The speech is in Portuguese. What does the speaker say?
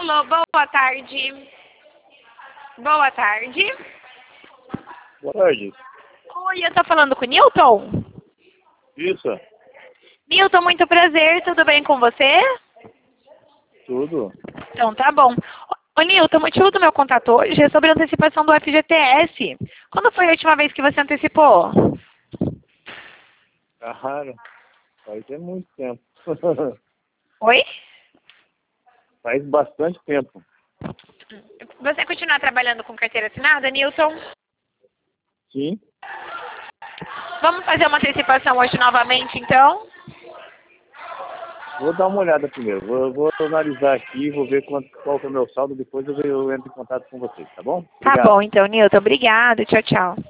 Alô, boa tarde. Boa tarde. Boa tarde. Oi, eu tô falando com o Newton? Isso, Newton, muito prazer, tudo bem com você? tudo. Então tá bom. Ô Newton, o motivo do meu contato hoje é sobre a antecipação do FGTS. Quando foi a última vez que você antecipou? Cara, faz muito tempo. Oi? Faz bastante tempo. Você continua trabalhando com carteira assinada, Newton? Sim. Vamos fazer uma antecipação hoje novamente, então? Vou dar uma olhada primeiro. Vou analisar aqui, vou ver qual que é o meu saldo, depois eu entro em contato com vocês, tá bom? Tá Obrigado. bom, então, Newton. Obrigada. Tchau, tchau.